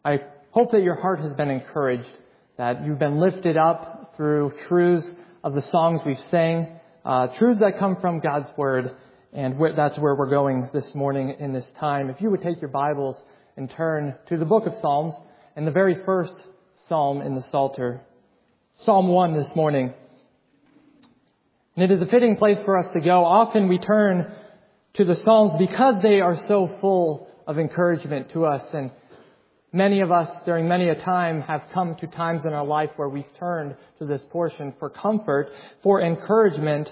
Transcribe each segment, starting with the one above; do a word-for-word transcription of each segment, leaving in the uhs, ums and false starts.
I hope that your heart has been encouraged, that you've been lifted up through truths of the songs we've sang, uh, truths that come from God's Word, and wh- that's where we're going this morning in this time. If you would take your Bibles and turn to the book of Psalms and the very first psalm in the Psalter, Psalm one this morning. And it is a fitting place for us to go. Often we turn to the Psalms because they are so full of encouragement to us. And many of us, during many a time, have come to times in our life where we've turned to this portion for comfort, for encouragement.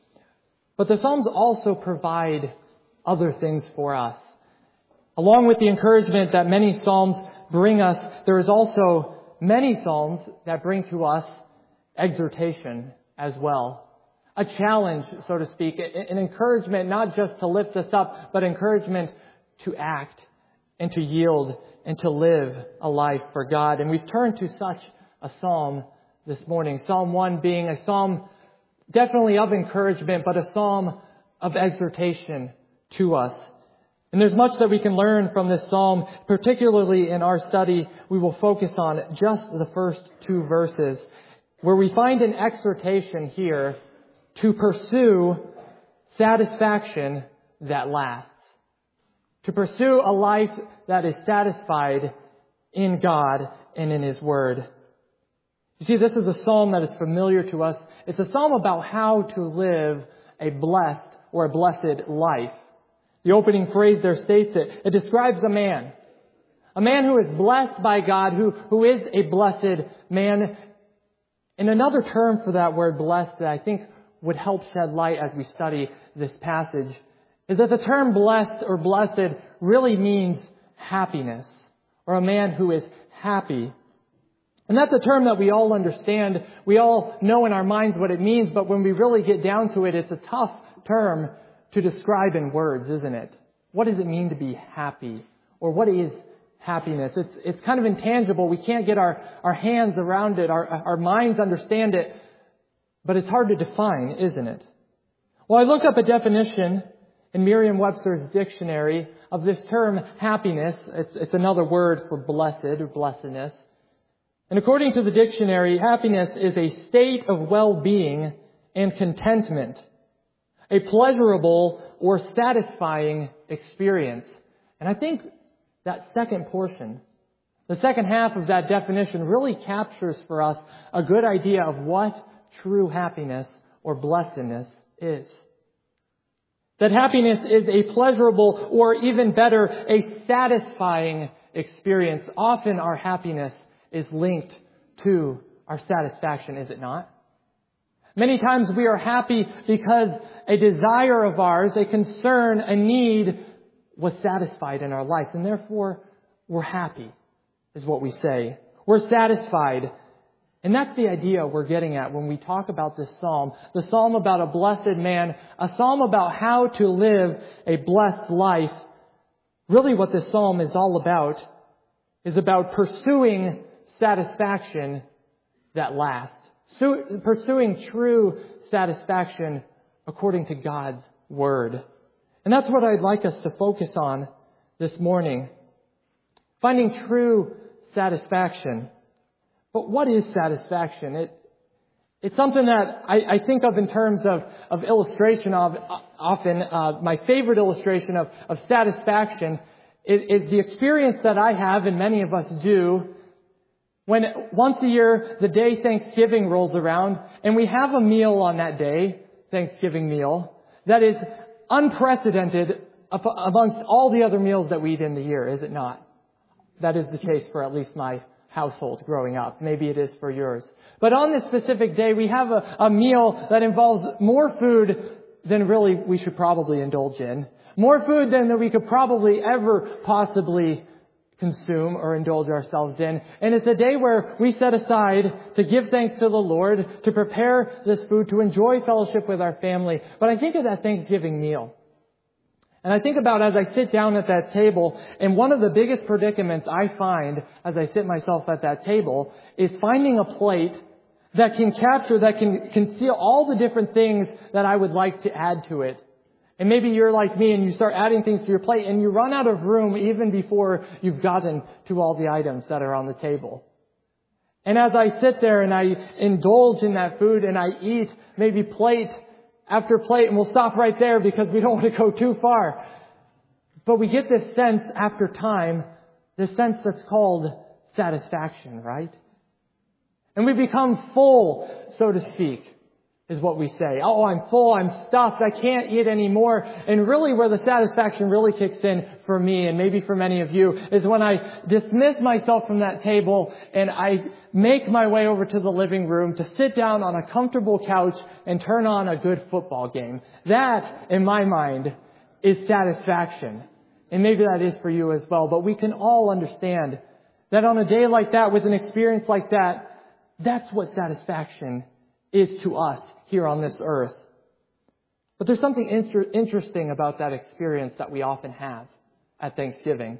But the Psalms also provide other things for us. Along with the encouragement that many Psalms bring us, there is also many Psalms that bring to us exhortation as well. A challenge, so to speak, an encouragement not just to lift us up, but encouragement to act and to yield and to live a life for God. And we've turned to such a psalm this morning. Psalm one being a psalm definitely of encouragement, but a psalm of exhortation to us. And there's much that we can learn from this psalm. Particularly in our study, we will focus on just the first two verses, where we find an exhortation here to pursue satisfaction that lasts. To pursue a life that is satisfied in God and in His Word. You see, this is a psalm that is familiar to us. It's a psalm about how to live a blessed or a blessed life. The opening phrase there states it. It describes a man. A man who is blessed by God, who, who is a blessed man. And another term for that word blessed that I think would help shed light as we study this passage is that the term blessed or blessed really means happiness, or a man who is happy. And that's a term that we all understand. We all know in our minds what it means, but when we really get down to it, it's a tough term to describe in words, isn't it? What does it mean to be happy? Or what is happiness? It's it's kind of intangible. We can't get our, our hands around it. Our, our minds understand it. But it's hard to define, isn't it? Well, I looked up a definition in Merriam-Webster's dictionary of this term happiness. It's, it's another word for blessed or blessedness. And according to the dictionary, happiness is a state of well-being and contentment, a pleasurable or satisfying experience. And I think that second portion, the second half of that definition, really captures for us a good idea of what true happiness or blessedness is. That happiness is a pleasurable or even better, a satisfying experience. Often our happiness is linked to our satisfaction, is it not? Many times we are happy because a desire of ours, a concern, a need was satisfied in our lives. And therefore, we're happy, is what we say. We're satisfied. And that's the idea we're getting at when we talk about this psalm. The psalm about a blessed man, a psalm about how to live a blessed life. Really what this psalm is all about is about pursuing satisfaction that lasts. So, pursuing true satisfaction according to God's Word. And that's what I'd like us to focus on this morning. Finding true satisfaction. But what is satisfaction? It, it's something that I, I think of in terms of, of illustration of often. Uh, my favorite illustration of, of satisfaction is, is the experience that I have, and many of us do, when once a year the day Thanksgiving rolls around and we have a meal on that day, Thanksgiving meal, that is unprecedented amongst all the other meals that we eat in the year, is it not? That is the case for at least my household growing up. Maybe it is for yours. But on this specific day, we have a, a meal that involves more food than really we should probably indulge in. More food than that we could probably ever possibly consume or indulge ourselves in. And it's a day where we set aside to give thanks to the Lord, to prepare this food, to enjoy fellowship with our family. But I think of that Thanksgiving meal. And I think about as I sit down at that table, and one of the biggest predicaments I find as I sit myself at that table is finding a plate that can capture, that can conceal all the different things that I would like to add to it. And maybe you're like me and you start adding things to your plate and you run out of room even before you've gotten to all the items that are on the table. And as I sit there and I indulge in that food and I eat maybe plate after plate, and we'll stop right there because we don't want to go too far. But we get this sense after time, this sense that's called satisfaction, right? And we become full, so to speak, is what we say. Oh, I'm full, I'm stuffed, I can't eat anymore. And really where the satisfaction really kicks in for me, and maybe for many of you, is when I dismiss myself from that table and I make my way over to the living room to sit down on a comfortable couch and turn on a good football game. That, in my mind, is satisfaction. And maybe that is for you as well. But we can all understand that on a day like that, with an experience like that, that's what satisfaction is to us here on this earth. But there's something inter- interesting about that experience that we often have at Thanksgiving.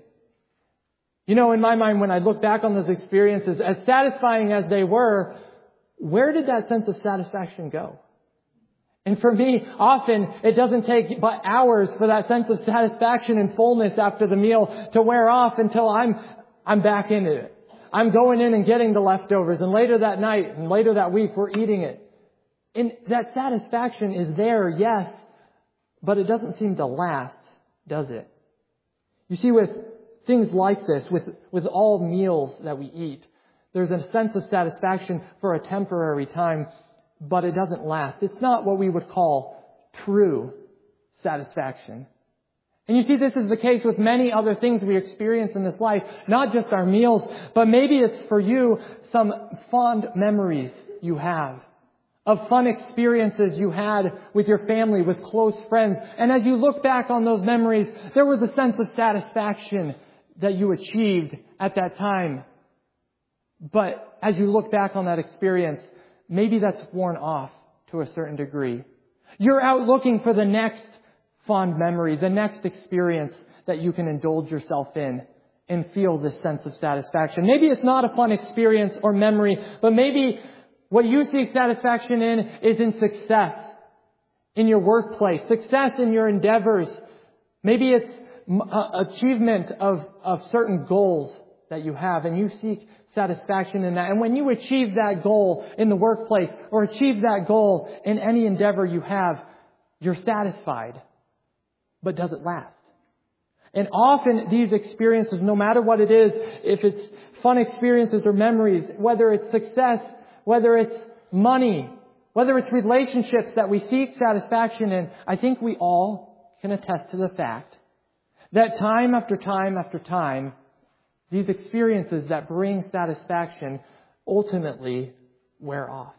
You know, in my mind, when I look back on those experiences, as satisfying as they were, where did that sense of satisfaction go? And for me, often it doesn't take but hours for that sense of satisfaction and fullness after the meal to wear off until I'm I'm back into it. I'm going in and getting the leftovers, and later that night and later that week we're eating it. And that satisfaction is there, yes, but it doesn't seem to last, does it? You see, with things like this, with, with all meals that we eat, there's a sense of satisfaction for a temporary time, but it doesn't last. It's not what we would call true satisfaction. And you see, this is the case with many other things we experience in this life, not just our meals, but maybe it's for you some fond memories you have of fun experiences you had with your family, with close friends. And as you look back on those memories, there was a sense of satisfaction that you achieved at that time. But as you look back on that experience, maybe that's worn off to a certain degree. You're out looking for the next fond memory, the next experience that you can indulge yourself in and feel this sense of satisfaction. Maybe it's not a fun experience or memory, but maybe what you seek satisfaction in is in success in your workplace, success in your endeavors. Maybe it's achievement of, of certain goals that you have, and you seek satisfaction in that. And when you achieve that goal in the workplace or achieve that goal in any endeavor you have, you're satisfied. But does it last? And often these experiences, no matter what it is, if it's fun experiences or memories, whether it's success, whether it's money, whether it's relationships that we seek satisfaction in, I think we all can attest to the fact that time after time after time, these experiences that bring satisfaction ultimately wear off.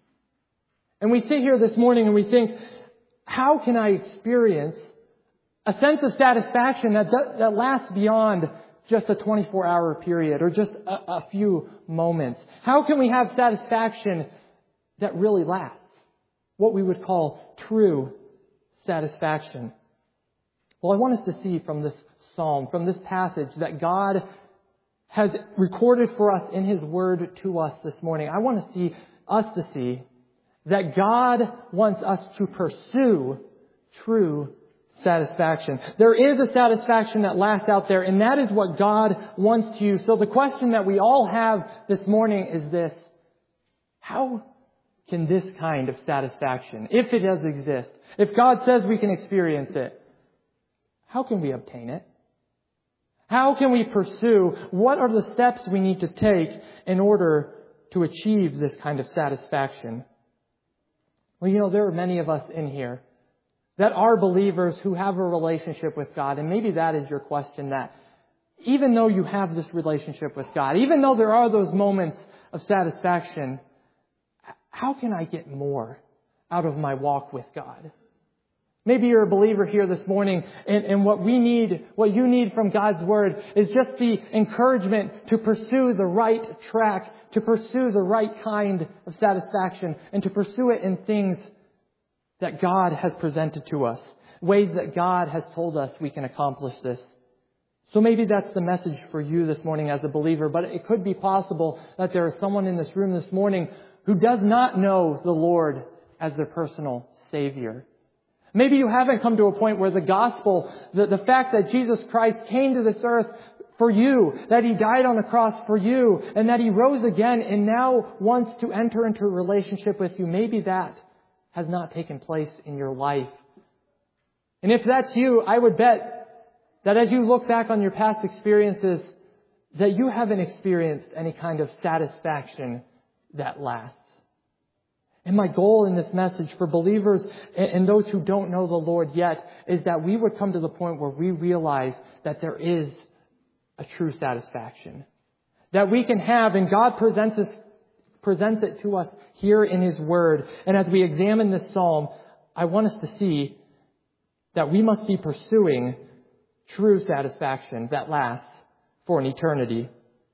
And we sit here this morning and we think, how can I experience a sense of satisfaction that, that lasts beyond just a twenty-four hour period or just a, a few moments? How can we have satisfaction that really lasts? What we would call true satisfaction. Well, I want us to see from this psalm, from this passage, that God has recorded for us in His Word to us this morning. I want to see us to see that God wants us to pursue true satisfaction. There is a satisfaction that lasts out there, and that is what God wants to you. So the question that we all have this morning is this: how can this kind of satisfaction, if it does exist, if God says we can experience it, how can we obtain it? How can we pursue? What are the steps we need to take in order to achieve this kind of satisfaction? Well, you know, there are many of us in here that are believers who have a relationship with God. And maybe that is your question, that even though you have this relationship with God, even though there are those moments of satisfaction, how can I get more out of my walk with God? Maybe you're a believer here this morning, and, and what we need, what you need from God's Word is just the encouragement to pursue the right track, to pursue the right kind of satisfaction, and to pursue it in things that God has presented to us, ways that God has told us we can accomplish this. So maybe that's the message for you this morning as a believer, but it could be possible that there is someone in this room this morning who does not know the Lord as their personal Savior. Maybe you haven't come to a point where the gospel, the, the fact that Jesus Christ came to this earth for you, that He died on the cross for you, and that He rose again and now wants to enter into a relationship with you, maybe that has not taken place in your life. And if that's you, I would bet that as you look back on your past experiences, that you haven't experienced any kind of satisfaction that lasts. And my goal in this message for believers and those who don't know the Lord yet is that we would come to the point where we realize that there is a true satisfaction that we can have, and God presents us, presents it to us here in His Word. And as we examine this psalm, I want us to see that we must be pursuing true satisfaction that lasts for an eternity.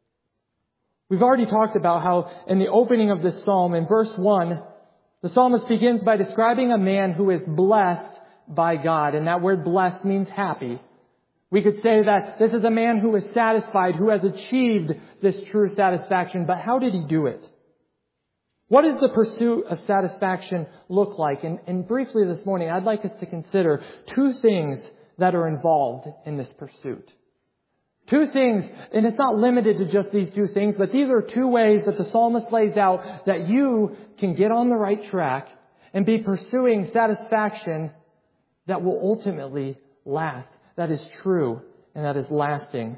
We've already talked about how in the opening of this psalm, in verse one, the psalmist begins by describing a man who is blessed by God. And that word blessed means happy. We could say that this is a man who is satisfied, who has achieved this true satisfaction. But how did he do it? What does the pursuit of satisfaction look like? And, and briefly this morning, I'd like us to consider two things that are involved in this pursuit. Two things, and it's not limited to just these two things, but these are two ways that the psalmist lays out that you can get on the right track and be pursuing satisfaction that will ultimately last, that is true and that is lasting.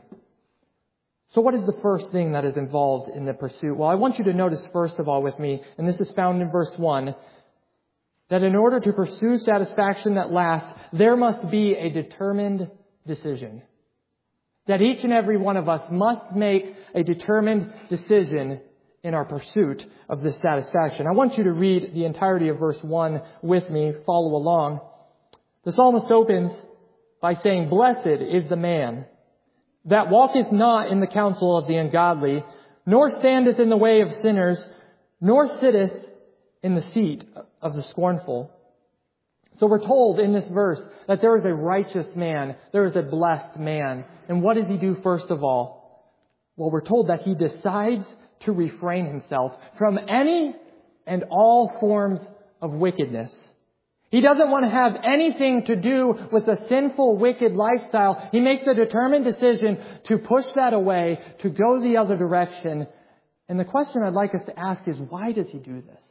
So what is the first thing that is involved in the pursuit? Well, I want you to notice first of all with me, and this is found in verse one, that in order to pursue satisfaction that lasts, there must be a determined decision. That each and every one of us must make a determined decision in our pursuit of this satisfaction. I want you to read the entirety of verse one with me. Follow along. The psalmist opens by saying, "Blessed is the man that walketh not in the counsel of the ungodly, nor standeth in the way of sinners, nor sitteth in the seat of the scornful." So we're told in this verse that there is a righteous man, there is a blessed man. And what does he do first of all? Well, we're told that he decides to refrain himself from any and all forms of wickedness. He doesn't want to have anything to do with a sinful, wicked lifestyle. He makes a determined decision to push that away, to go the other direction. And the question I'd like us to ask is, why does he do this?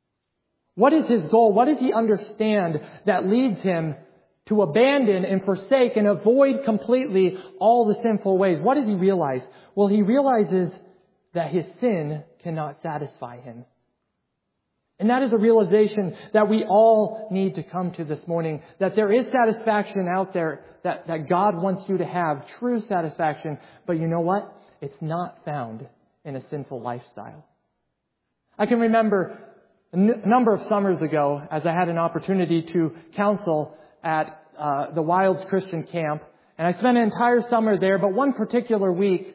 What is his goal? What does he understand that leads him to abandon and forsake and avoid completely all the sinful ways? What does he realize? Well, he realizes that his sin cannot satisfy him. And that is a realization that we all need to come to this morning, that there is satisfaction out there that, that God wants you to have, true satisfaction. But you know what? It's not found in a sinful lifestyle. I can remember a n- number of summers ago, as I had an opportunity to counsel at uh, the Wilds Christian Camp, and I spent an entire summer there, but one particular week,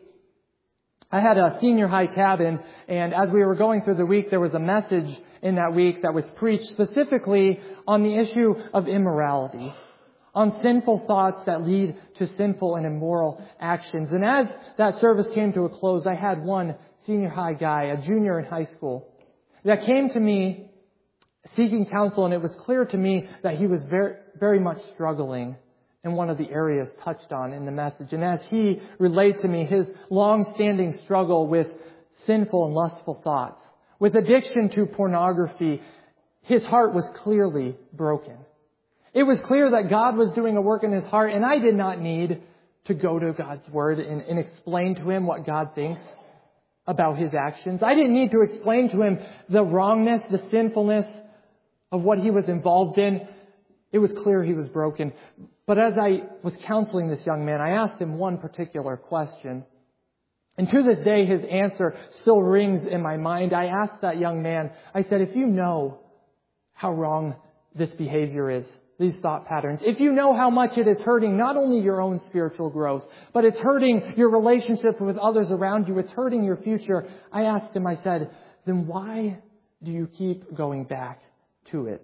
I had a senior high cabin, and as we were going through the week, there was a message in that week that was preached specifically on the issue of immorality, on sinful thoughts that lead to sinful and immoral actions. And as that service came to a close, I had one senior high guy, a junior in high school, that came to me seeking counsel, and it was clear to me that he was very, very much struggling in one of the areas touched on in the message. And as he relayed to me his long-standing struggle with sinful and lustful thoughts, with addiction to pornography, his heart was clearly broken. It was clear that God was doing a work in his heart, and I did not need to go to God's Word and, and explain to him what God thinks about his actions. I didn't need to explain to him the wrongness, the sinfulness of what he was involved in. It was clear he was broken. But as I was counseling this young man, I asked him one particular question. And to this day, his answer still rings in my mind. I asked that young man, I said, if you know how wrong this behavior is, these thought patterns, if you know how much it is hurting not only your own spiritual growth, but it's hurting your relationship with others around you, it's hurting your future, I asked him, I said, then why do you keep going back to it?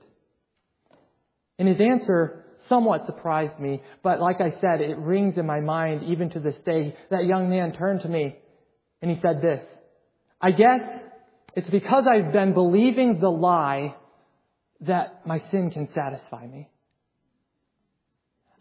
And his answer somewhat surprised me, but like I said, it rings in my mind even to this day. That young man turned to me and he said this, I guess it's because I've been believing the lie that my sin can satisfy me.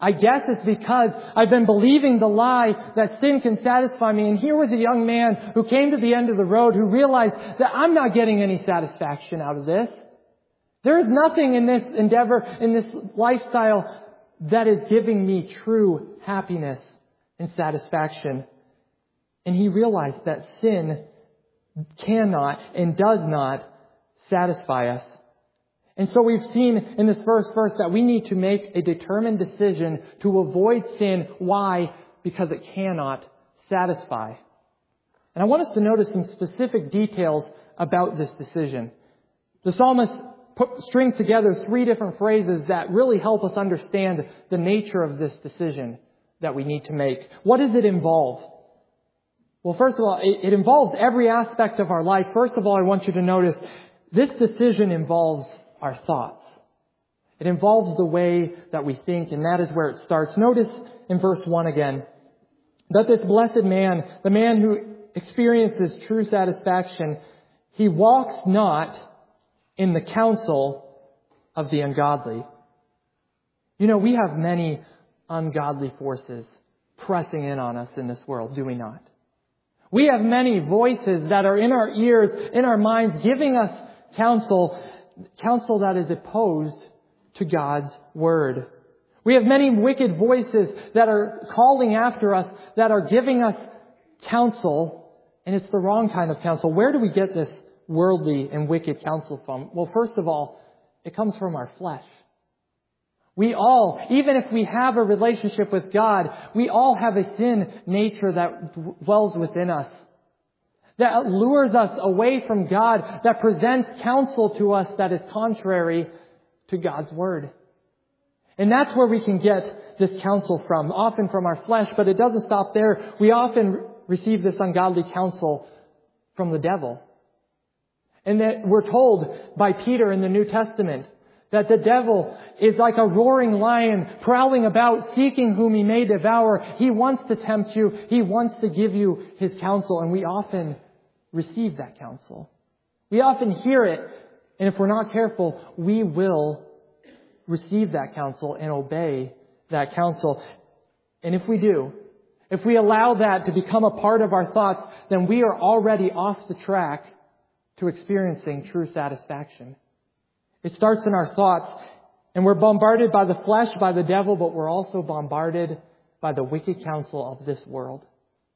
I guess it's because I've been believing the lie that sin can satisfy me. And here was a young man who came to the end of the road who realized that I'm not getting any satisfaction out of this. There is nothing in this endeavor, in this lifestyle, that is giving me true happiness and satisfaction. And he realized that sin cannot and does not satisfy us. And so we've seen in this first verse that we need to make a determined decision to avoid sin. Why? Because it cannot satisfy. And I want us to notice some specific details about this decision. The psalmist put, strings together three different phrases that really help us understand the nature of this decision that we need to make. What does it involve? Well, first of all, it, it involves every aspect of our life. First of all, I want you to notice this decision involves our thoughts. It involves the way that we think, and that is where it starts. Notice in verse one again, that this blessed man, the man who experiences true satisfaction, he walks not in the counsel of the ungodly. You know, we have many ungodly forces pressing in on us in this world, do we not? We have many voices that are in our ears, in our minds, giving us counsel, counsel that is opposed to God's word. We have many wicked voices that are calling after us, that are giving us counsel, and it's the wrong kind of counsel. Where do we get this worldly and wicked counsel from? Well, first of all, it comes from our flesh. We all, even if we have a relationship with God, we all have a sin nature that dwells within us, that lures us away from God, that presents counsel to us that is contrary to God's word. And that's where we can get this counsel from, often from our flesh, but it doesn't stop there. We often receive this ungodly counsel from the devil. And that we're told by Peter in the New Testament that the devil is like a roaring lion prowling about, seeking whom he may devour. He wants to tempt you. He wants to give you his counsel. And we often receive that counsel. We often hear it. And if we're not careful, we will receive that counsel and obey that counsel. And if we do, if we allow that to become a part of our thoughts, then we are already off the track to experiencing true satisfaction. It starts in our thoughts, and we're bombarded by the flesh, by the devil, but we're also bombarded by the wicked counsel of this world.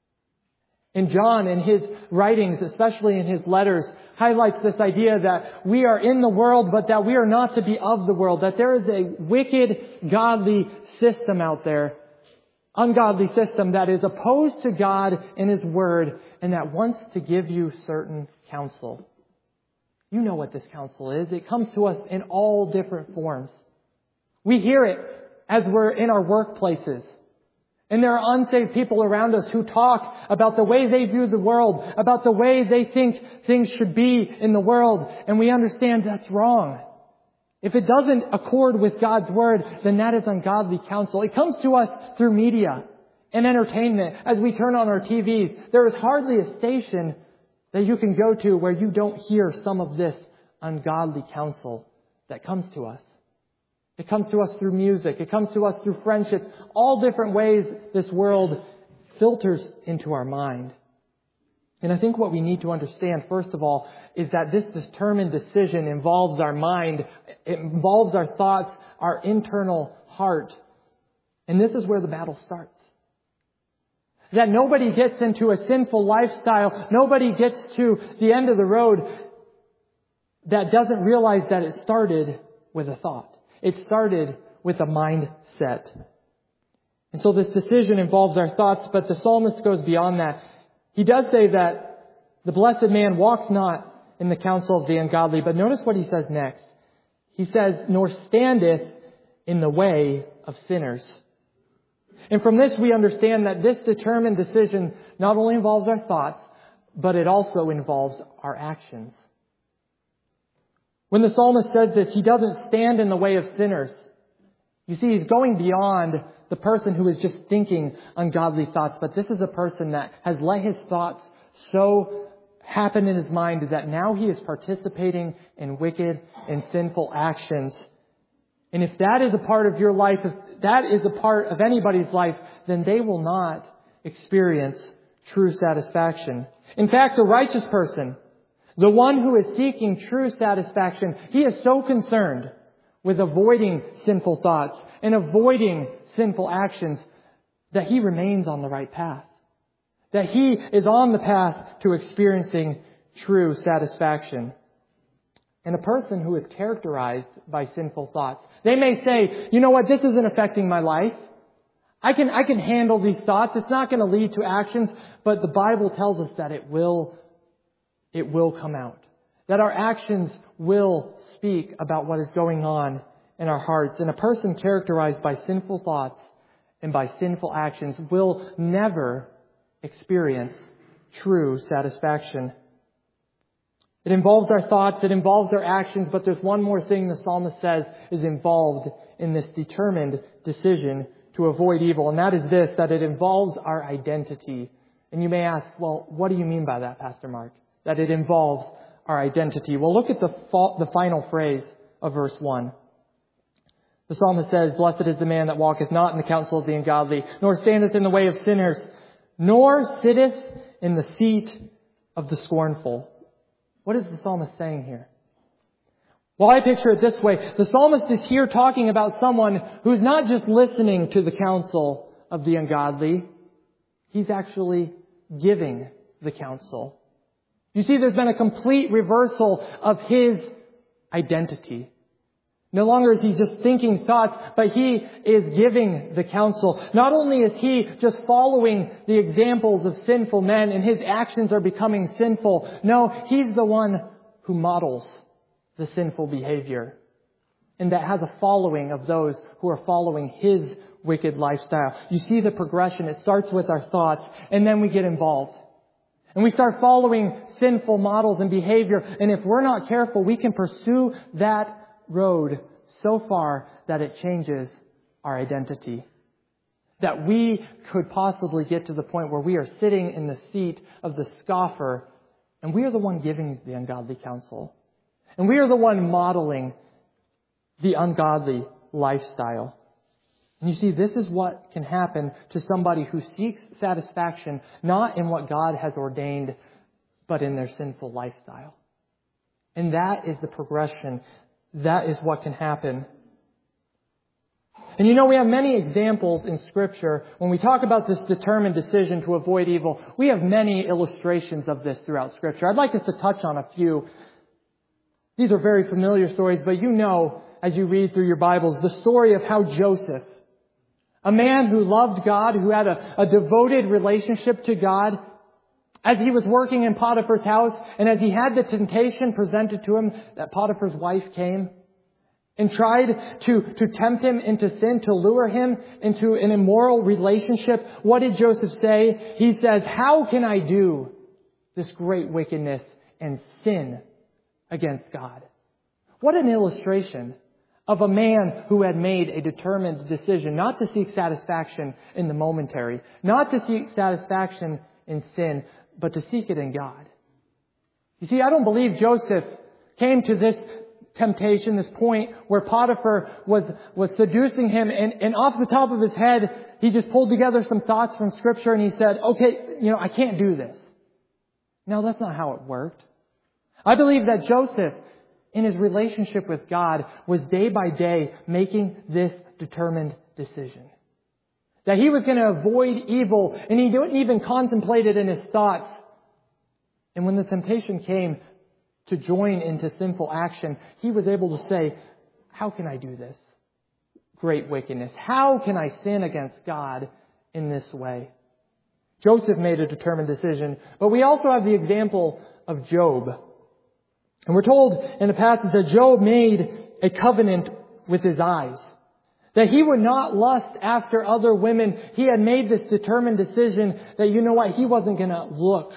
And John, in his writings, especially in his letters, highlights this idea that we are in the world, but that we are not to be of the world, that there is a wicked, godly system out there, ungodly system that is opposed to God and His Word, and that wants to give you certain counsel. You know what this counsel is. It comes to us in all different forms. We hear it as we're in our workplaces. And there are unsaved people around us who talk about the way they view the world, about the way they think things should be in the world. And we understand that's wrong. If it doesn't accord with God's Word, then that is ungodly counsel. It comes to us through media and entertainment. As we turn on our T Vs, there is hardly a station that you can go to where you don't hear some of this ungodly counsel that comes to us. It comes to us through music. It comes to us through friendships. All different ways this world filters into our mind. And I think what we need to understand, first of all, is that this determined decision involves our mind. It involves our thoughts, our internal heart. And this is where the battle starts. That nobody gets into a sinful lifestyle. Nobody gets to the end of the road that doesn't realize that it started with a thought. It started with a mindset. And so this decision involves our thoughts, but the psalmist goes beyond that. He does say that the blessed man walks not in the counsel of the ungodly, but notice what he says next. He says, nor standeth in the way of sinners. And from this we understand that this determined decision not only involves our thoughts, but it also involves our actions. When the psalmist says this, he doesn't stand in the way of sinners. You see, he's going beyond the person who is just thinking ungodly thoughts, but this is a person that has let his thoughts so happen in his mind that now he is participating in wicked and sinful actions. And if that is a part of your life, if that is a part of anybody's life, then they will not experience true satisfaction. In fact, the righteous person, the one who is seeking true satisfaction, he is so concerned with avoiding sinful thoughts and avoiding sinful actions that he remains on the right path. That he is on the path to experiencing true satisfaction. And a person who is characterized by sinful thoughts, they may say, you know what, this isn't affecting my life. I can, I can handle these thoughts. It's not going to lead to actions, but the Bible tells us that it will, it will come out. That our actions will speak about what is going on in our hearts. And a person characterized by sinful thoughts and by sinful actions will never experience true satisfaction. It involves our thoughts, it involves our actions, but there's one more thing the psalmist says is involved in this determined decision to avoid evil, and that is this, that it involves our identity. And you may ask, well, what do you mean by that, Pastor Mark? That it involves our identity. Well, look at the, fa- the final phrase of verse one. The psalmist says, blessed is the man that walketh not in the counsel of the ungodly, nor standeth in the way of sinners, nor sitteth in the seat of the scornful. What is the psalmist saying here? Well, I picture it this way. The psalmist is here talking about someone who's not just listening to the counsel of the ungodly. He's actually giving the counsel. You see, there's been a complete reversal of his identity. No longer is he just thinking thoughts, but he is giving the counsel. Not only is he just following the examples of sinful men and his actions are becoming sinful. No, he's the one who models the sinful behavior. And that has a following of those who are following his wicked lifestyle. You see the progression. It starts with our thoughts and then we get involved. And we start following sinful models and behavior. And if we're not careful, we can pursue that road so far that it changes our identity. That we could possibly get to the point where we are sitting in the seat of the scoffer and we are the one giving the ungodly counsel. And we are the one modeling the ungodly lifestyle. And you see, this is what can happen to somebody who seeks satisfaction not in what God has ordained, but in their sinful lifestyle. And that is the progression. That is what can happen. And you know, we have many examples in Scripture. When we talk about this determined decision to avoid evil, we have many illustrations of this throughout Scripture. I'd like us to touch on a few. These are very familiar stories, but you know, as you read through your Bibles, the story of how Joseph, a man who loved God, who had a, a devoted relationship to God, as he was working in Potiphar's house, and as he had the temptation presented to him that Potiphar's wife came and tried to, to tempt him into sin, to lure him into an immoral relationship, what did Joseph say? He says, how can I do this great wickedness and sin against God? What an illustration of a man who had made a determined decision not to seek satisfaction in the momentary, not to seek satisfaction in sin, but to seek it in God. You see, I don't believe Joseph came to this temptation, this point where Potiphar was, was seducing him, and, and off the top of his head, he just pulled together some thoughts from Scripture and he said, okay, you know, I can't do this. No, that's not how it worked. I believe that Joseph, in his relationship with God, was day by day making this determined decision. That he was going to avoid evil, and he didn't even contemplate it in his thoughts. And when the temptation came to join into sinful action, he was able to say, how can I do this great wickedness? How can I sin against God in this way? Joseph made a determined decision, but we also have the example of Job. And we're told in the passage that Job made a covenant with his eyes. That he would not lust after other women. He had made this determined decision that, you know what, he wasn't going to look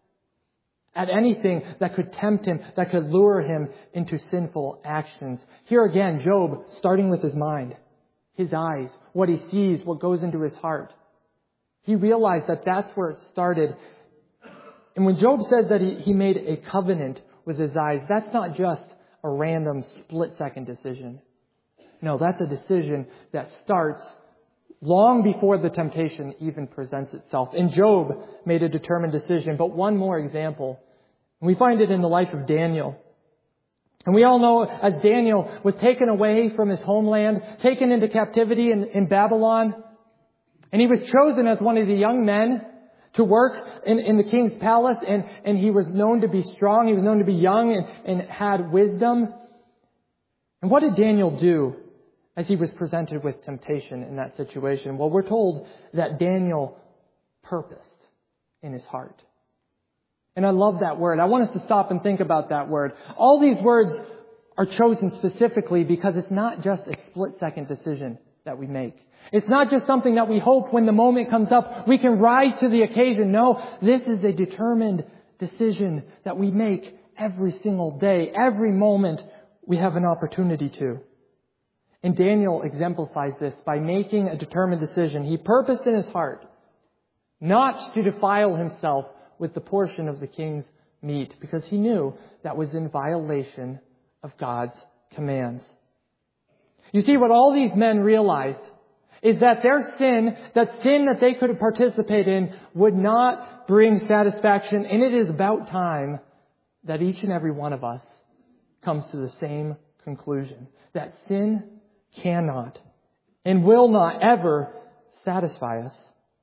at anything that could tempt him, that could lure him into sinful actions. Here again, Job, starting with his mind, his eyes, what he sees, what goes into his heart. He realized that that's where it started. And when Job says that he, he made a covenant with his eyes, that's not just a random split-second decision. No, that's a decision that starts long before the temptation even presents itself. And Job made a determined decision. But one more example. We find it in the life of Daniel. And we all know as Daniel was taken away from his homeland, taken into captivity in, in Babylon, and he was chosen as one of the young men to work in, in the king's palace, and, and he was known to be strong, he was known to be young and, and had wisdom. And what did Daniel do as he was presented with temptation in that situation? Well, we're told that Daniel purposed in his heart. And I love that word. I want us to stop and think about that word. All these words are chosen specifically because it's not just a split-second decision that we make. It's not just something that we hope when the moment comes up we can rise to the occasion. No, this is a determined decision that we make every single day, every moment we have an opportunity to. And Daniel exemplifies this by making a determined decision. He purposed in his heart not to defile himself with the portion of the king's meat, because he knew that was in violation of God's commands. You see, what all these men realized is that their sin, that sin that they could participate in, would not bring satisfaction. And it is about time that each and every one of us comes to the same conclusion, that sin cannot and will not ever satisfy us.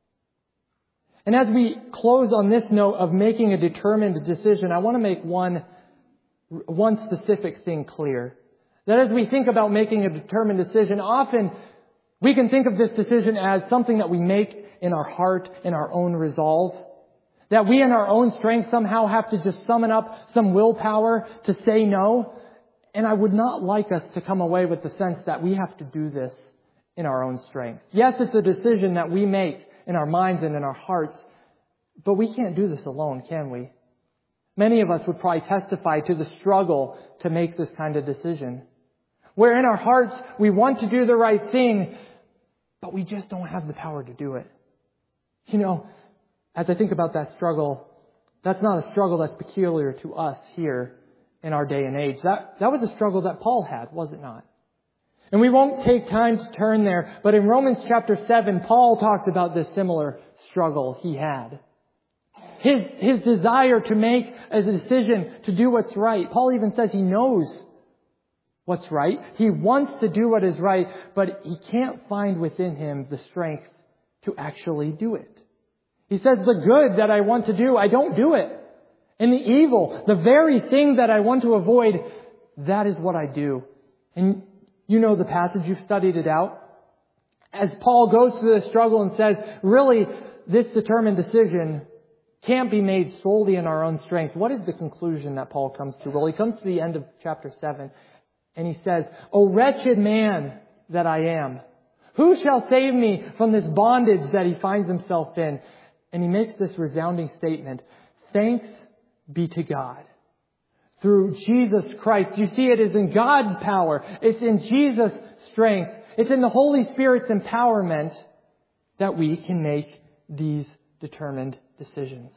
And as we close on this note of making a determined decision, I want to make one, one specific thing clear. That as we think about making a determined decision, often we can think of this decision as something that we make in our heart, in our own resolve. That we in our own strength somehow have to just summon up some willpower to say no. And I would not like us to come away with the sense that we have to do this in our own strength. Yes, it's a decision that we make in our minds and in our hearts, but we can't do this alone, can we? Many of us would probably testify to the struggle to make this kind of decision. Where in our hearts we want to do the right thing, but we just don't have the power to do it. You know, as I think about that struggle, that's not a struggle that's peculiar to us here in our day and age. That, that was a struggle that Paul had, was it not? And we won't take time to turn there, but in Romans chapter seven, Paul talks about this similar struggle he had. His, his desire to make a decision to do what's right. Paul even says he knows what's right. He wants to do what is right, but he can't find within him the strength to actually do it. He says, the good that I want to do, I don't do it. And the evil, the very thing that I want to avoid, that is what I do. And you know the passage, you've studied it out. As Paul goes through this struggle and says, really, this determined decision can't be made solely in our own strength. What is the conclusion that Paul comes to? Well, he comes to the end of chapter seven and he says, O wretched man that I am, who shall save me from this bondage that he finds himself in? And he makes this resounding statement, thanks be to God. Through Jesus Christ. You see, it is in God's power. It's in Jesus' strength. It's in the Holy Spirit's empowerment that we can make these determined decisions.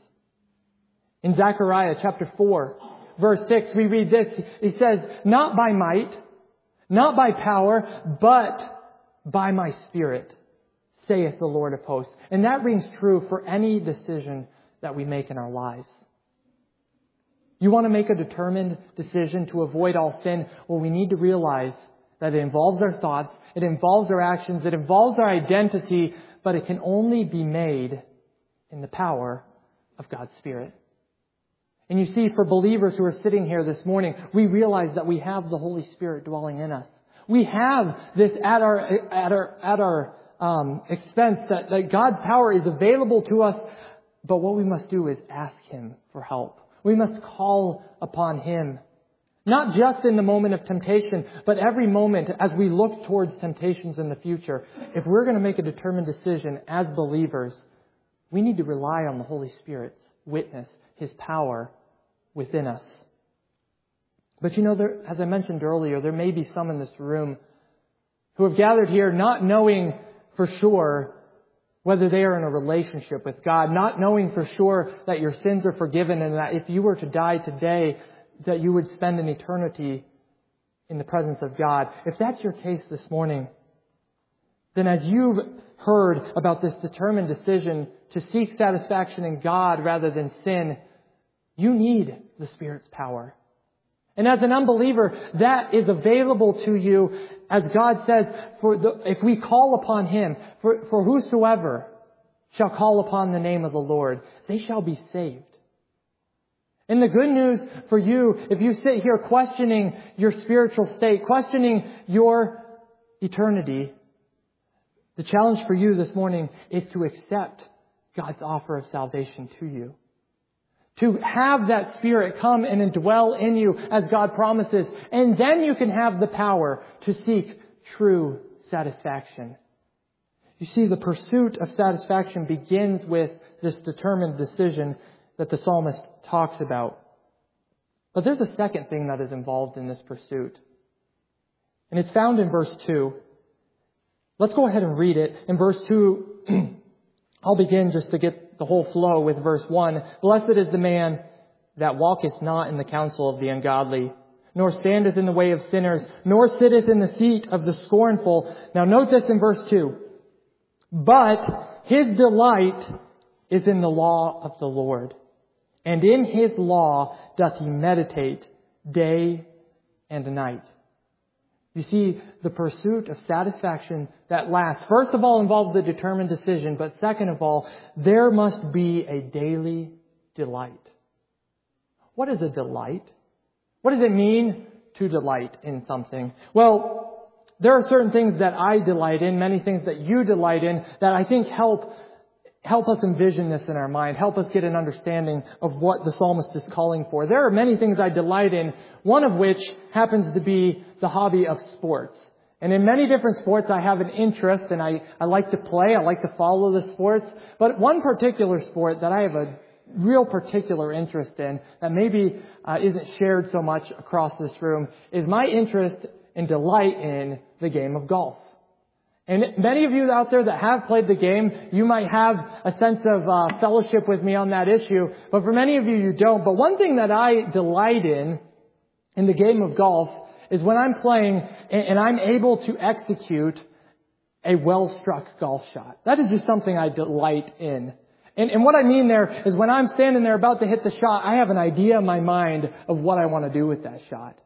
In Zechariah chapter four, verse six, we read this. He says, not by might, not by power, but by my Spirit, saith the Lord of hosts. And that rings true for any decision that we make in our lives. You want to make a determined decision to avoid all sin? Well, we need to realize that it involves our thoughts, it involves our actions, it involves our identity, but it can only be made in the power of God's Spirit. And you see, for believers who are sitting here this morning, we realize that we have the Holy Spirit dwelling in us. We have this at our at our at our um, expense, that, that God's power is available to us, but what we must do is ask Him for help. We must call upon Him. Not just in the moment of temptation, but every moment as we look towards temptations in the future. If we're going to make a determined decision as believers, we need to rely on the Holy Spirit's witness, His power within us. But you know, there, as I mentioned earlier, there may be some in this room who have gathered here not knowing for sure whether they are in a relationship with God, not knowing for sure that your sins are forgiven and that if you were to die today, that you would spend an eternity in the presence of God. If that's your case this morning, then as you've heard about this determined decision to seek satisfaction in God rather than sin, you need the Spirit's power. And as an unbeliever, that is available to you, as God says, for the, if we call upon Him, for, for whosoever shall call upon the name of the Lord, they shall be saved. And the good news for you, if you sit here questioning your spiritual state, questioning your eternity, the challenge for you this morning is to accept God's offer of salvation to you. To have that Spirit come and indwell in you as God promises. And then you can have the power to seek true satisfaction. You see, the pursuit of satisfaction begins with this determined decision that the psalmist talks about. But there's a second thing that is involved in this pursuit. And it's found in verse two. Let's go ahead and read it. In verse two, I'll begin just to get the whole flow with verse one. Blessed is the man that walketh not in the counsel of the ungodly, nor standeth in the way of sinners, nor sitteth in the seat of the scornful. Now note this in verse two. But his delight is in the law of the Lord, and in his law doth he meditate day and night. You see, the pursuit of satisfaction that lasts, first of all, involves a determined decision, but second of all, there must be a daily delight. What is a delight? What does it mean to delight in something? Well, there are certain things that I delight in, many things that you delight in, that I think help help us envision this in our mind, help us get an understanding of what the psalmist is calling for. There are many things I delight in, one of which happens to be the hobby of sports. And in many different sports, I have an interest, and I, I like to play, I like to follow the sports. But one particular sport that I have a real particular interest in, that maybe uh, isn't shared so much across this room, is my interest and delight in the game of golf. And many of you out there that have played the game, you might have a sense of uh, fellowship with me on that issue. But for many of you, you don't. But one thing that I delight in, in the game of golf, is when I'm playing and, and I'm able to execute a well-struck golf shot. That is just something I delight in. And, and what I mean there is when I'm standing there about to hit the shot, I have an idea in my mind of what I want to do with that shot.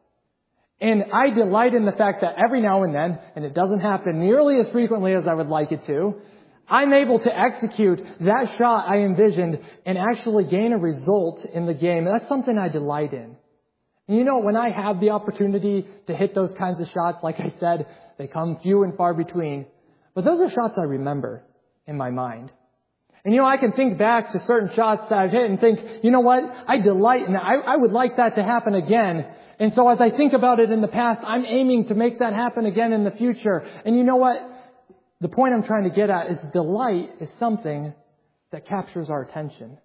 And I delight in the fact that every now and then, and it doesn't happen nearly as frequently as I would like it to, I'm able to execute that shot I envisioned and actually gain a result in the game. And that's something I delight in. And you know, when I have the opportunity to hit those kinds of shots, like I said, they come few and far between. But those are shots I remember in my mind. And you know, I can think back to certain shots that I've hit and think, you know what, I delight in that. I, I would like that to happen again. And so as I think about it in the past, I'm aiming to make that happen again in the future. And you know what? The point I'm trying to get at is delight is something that captures our attention.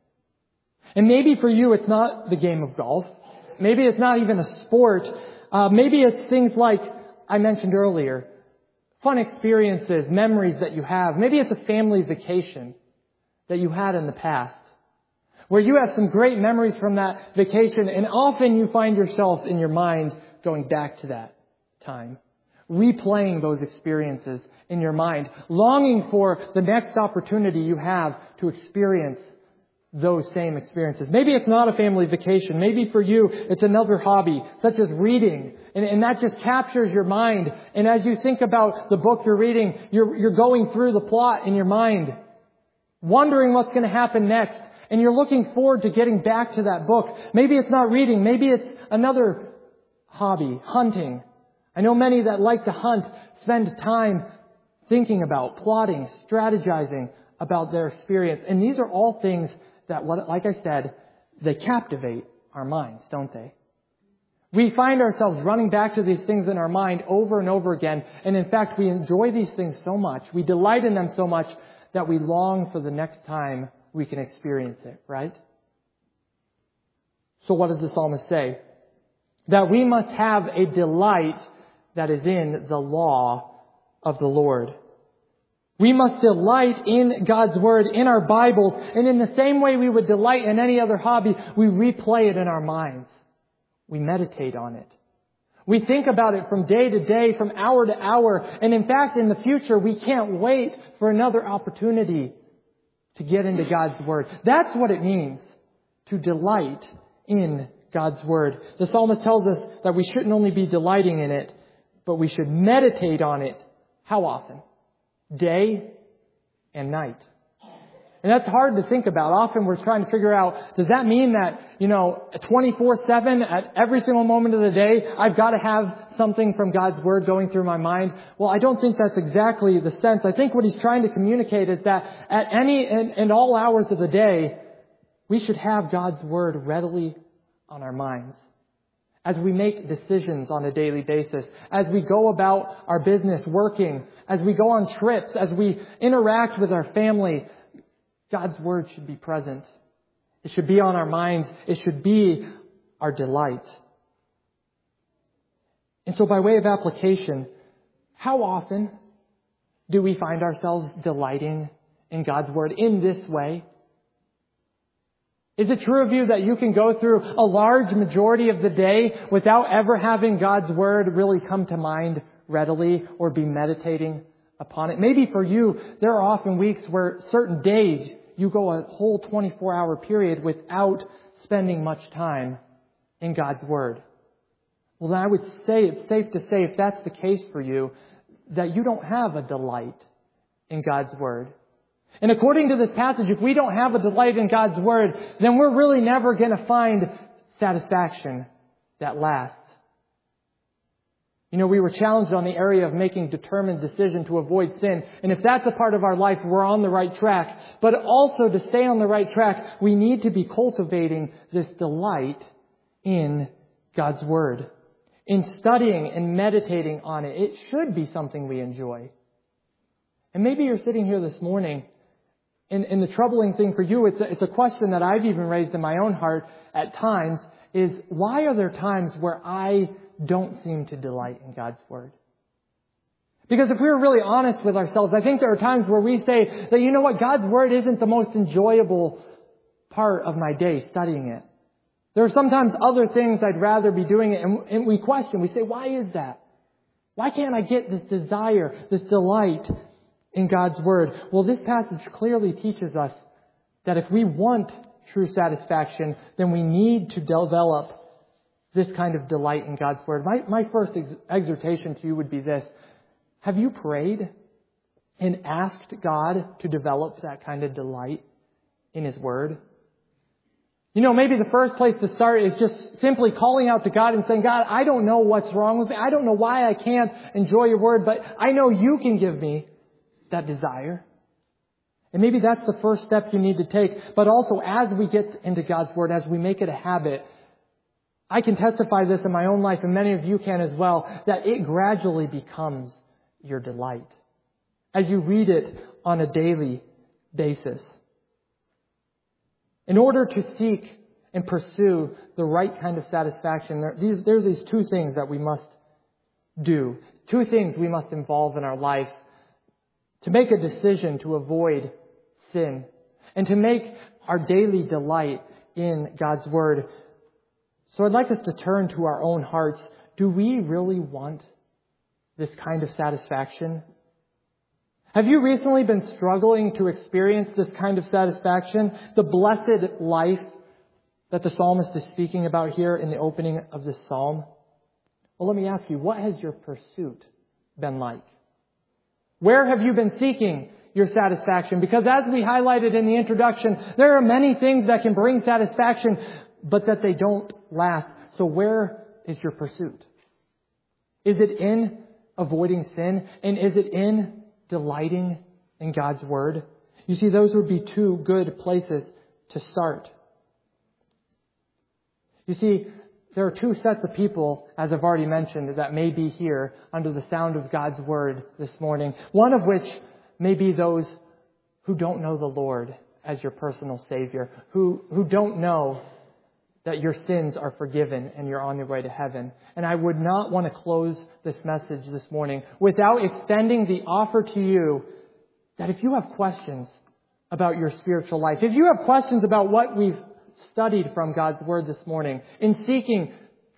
And maybe for you, it's not the game of golf. Maybe it's not even a sport. Uh, maybe it's things like I mentioned earlier, fun experiences, memories that you have. Maybe it's a family vacation that you had in the past, where you have some great memories from that vacation, and often you find yourself in your mind going back to that time, replaying those experiences in your mind, longing for the next opportunity you have to experience those same experiences. Maybe it's not a family vacation. Maybe for you, it's another hobby, such as reading. And, and that just captures your mind. And as you think about the book you're reading, you're, you're going through the plot in your mind, wondering what's going to happen next. And you're looking forward to getting back to that book. Maybe it's not reading. Maybe it's another hobby, hunting. I know many that like to hunt spend time thinking about, plotting, strategizing about their experience. And these are all things that, like I said, they captivate our minds, don't they? We find ourselves running back to these things in our mind over and over again. And in fact, we enjoy these things so much, we delight in them so much, that we long for the next time we can experience it, right? So what does the psalmist say? That we must have a delight that is in the law of the Lord. We must delight in God's Word, in our Bibles, and in the same way we would delight in any other hobby, we replay it in our minds. We meditate on it. We think about it from day to day, from hour to hour. And in fact, in the future, we can't wait for another opportunity to get into God's Word. That's what it means to delight in God's Word. The psalmist tells us that we shouldn't only be delighting in it, but we should meditate on it. How often? Day and night. And that's hard to think about. Often we're trying to figure out, does that mean that, you know, twenty-four seven at every single moment of the day, I've got to have something from God's Word going through my mind? Well, I don't think that's exactly the sense. I think what he's trying to communicate is that at any and, and all hours of the day, we should have God's Word readily on our minds. As we make decisions on a daily basis, as we go about our business working, as we go on trips, as we interact with our family, God's Word should be present. It should be on our minds. It should be our delight. And so by way of application, how often do we find ourselves delighting in God's Word in this way? Is it true of you that you can go through a large majority of the day without ever having God's Word really come to mind readily or be meditating upon it? Maybe for you, there are often weeks where certain days you go a whole twenty-four hour period without spending much time in God's Word. Well, then I would say it's safe to say, if that's the case for you, that you don't have a delight in God's Word. And according to this passage, if we don't have a delight in God's Word, then we're really never going to find satisfaction that lasts. You know, we were challenged on the area of making determined decision to avoid sin. And if that's a part of our life, we're on the right track. But also to stay on the right track, we need to be cultivating this delight in God's Word. In studying and meditating on it, it should be something we enjoy. And maybe you're sitting here this morning, and, and the troubling thing for you, it's a, it's a question that I've even raised in my own heart at times, is why are there times where I don't seem to delight in God's Word? Because if we were really honest with ourselves, I think there are times where we say that, you know what, God's Word isn't the most enjoyable part of my day, studying it. There are sometimes other things I'd rather be doing it, and, and we question, we say, why is that? Why can't I get this desire, this delight in God's Word? Well, this passage clearly teaches us that if we want true satisfaction, then we need to develop this kind of delight in God's Word. My, my first ex- exhortation to you would be this. Have you prayed and asked God to develop that kind of delight in His Word? You know, maybe the first place to start is just simply calling out to God and saying, God, I don't know what's wrong with me. I don't know why I can't enjoy your Word, but I know you can give me that desire. And maybe that's the first step you need to take. But also, as we get into God's Word, as we make it a habit, I can testify this in my own life, and many of you can as well, that it gradually becomes your delight as you read it on a daily basis. In order to seek and pursue the right kind of satisfaction, there, these, there's these two things that we must do. Two things we must involve in our lives to make a decision to avoid sin and to make our daily delight in God's Word. So I'd like us to turn to our own hearts. Do we really want this kind of satisfaction? Have you recently been struggling to experience this kind of satisfaction? The blessed life that the psalmist is speaking about here in the opening of this psalm? Well, let me ask you, what has your pursuit been like? Where have you been seeking your satisfaction? Because as we highlighted in the introduction, there are many things that can bring satisfaction, but that they don't last. So where is your pursuit? Is it in avoiding sin? And is it in delighting in God's Word? You see, those would be two good places to start. You see, there are two sets of people, as I've already mentioned, that may be here under the sound of God's Word this morning. One of which may be those who don't know the Lord as your personal Savior, who, who don't know that your sins are forgiven and you're on your way to heaven. And I would not want to close this message this morning without extending the offer to you that if you have questions about your spiritual life, if you have questions about what we've studied from God's Word this morning, in seeking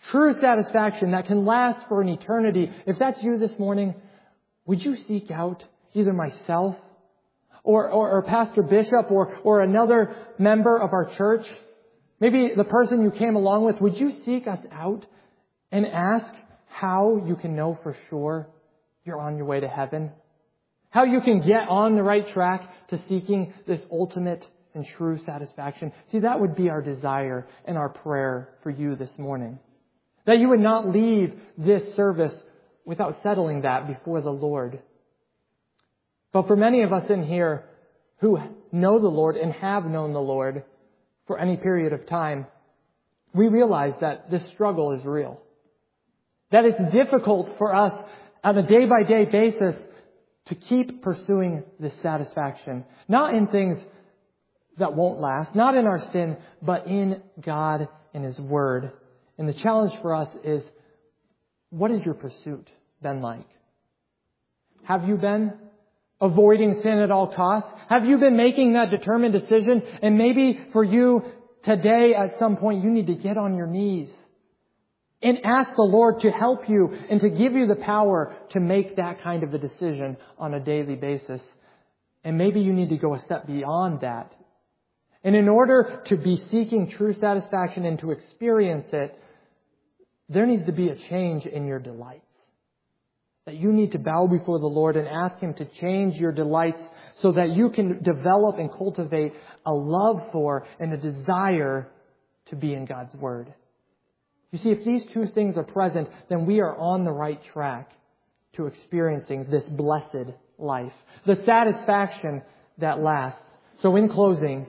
true satisfaction that can last for an eternity, if that's you this morning, would you seek out either myself or, or, or Pastor Bishop or, or another member of our church? Maybe the person you came along with, would you seek us out and ask how you can know for sure you're on your way to heaven? How you can get on the right track to seeking this ultimate and true satisfaction? See, that would be our desire and our prayer for you this morning. That you would not leave this service without settling that before the Lord. But for many of us in here who know the Lord and have known the Lord for any period of time, we realize that this struggle is real. That it's difficult for us on a day-by-day basis to keep pursuing this satisfaction. Not in things that won't last, not in our sin, but in God and His Word. And the challenge for us is, what has your pursuit been like? Have you been avoiding sin at all costs? Have you been making that determined decision? And maybe for you today at some point you need to get on your knees and ask the Lord to help you and to give you the power to make that kind of a decision on a daily basis. And maybe you need to go a step beyond that. And in order to be seeking true satisfaction and to experience it, there needs to be a change in your delights. That you need to bow before the Lord and ask Him to change your delights so that you can develop and cultivate a love for and a desire to be in God's Word. You see, if these two things are present, then we are on the right track to experiencing this blessed life, the satisfaction that lasts. So in closing,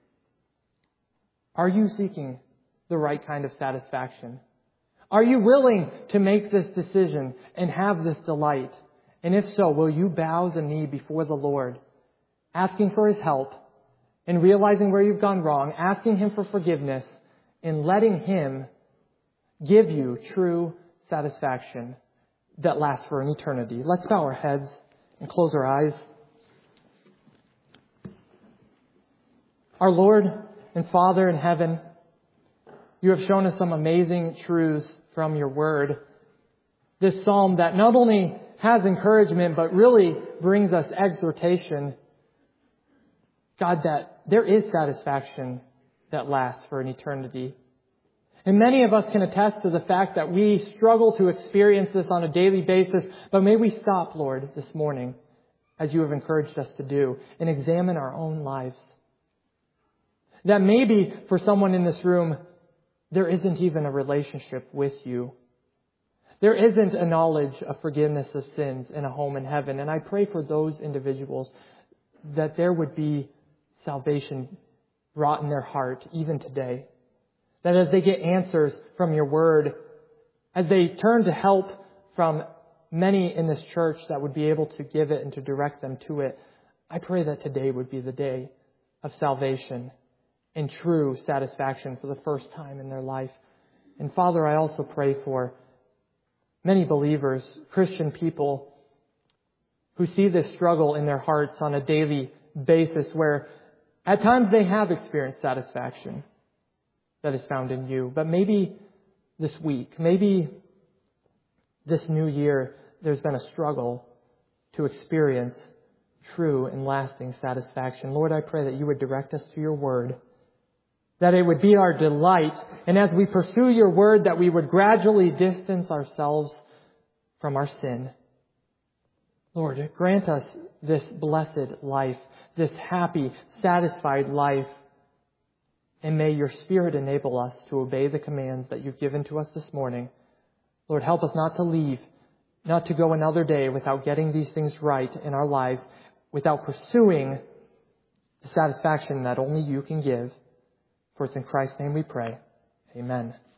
are you seeking the right kind of satisfaction? Are you willing to make this decision and have this delight? And if so, will you bow the knee before the Lord, asking for His help and realizing where you've gone wrong, asking Him for forgiveness and letting Him give you true satisfaction that lasts for an eternity? Let's bow our heads and close our eyes. Our Lord and Father in heaven, You have shown us some amazing truths from Your Word. This psalm that not only has encouragement, but really brings us exhortation. God, that there is satisfaction that lasts for an eternity. And many of us can attest to the fact that we struggle to experience this on a daily basis. But may we stop, Lord, this morning, as You have encouraged us to do, and examine our own lives. That maybe for someone in this room, there isn't even a relationship with You. There isn't a knowledge of forgiveness of sins in a home in heaven. And I pray for those individuals that there would be salvation wrought in their heart even today. That as they get answers from Your Word, as they turn to help from many in this church that would be able to give it and to direct them to it, I pray that today would be the day of salvation and true satisfaction for the first time in their life. And Father, I also pray for many believers, Christian people, who see this struggle in their hearts on a daily basis where at times they have experienced satisfaction that is found in You. But maybe this week, maybe this new year, there's been a struggle to experience true and lasting satisfaction. Lord, I pray that You would direct us to Your Word, that it would be our delight, and as we pursue Your Word, that we would gradually distance ourselves from our sin. Lord, grant us this blessed life, this happy, satisfied life, and may Your Spirit enable us to obey the commands that You've given to us this morning. Lord, help us not to leave, not to go another day without getting these things right in our lives, without pursuing the satisfaction that only You can give. For it's in Christ's name we pray. Amen.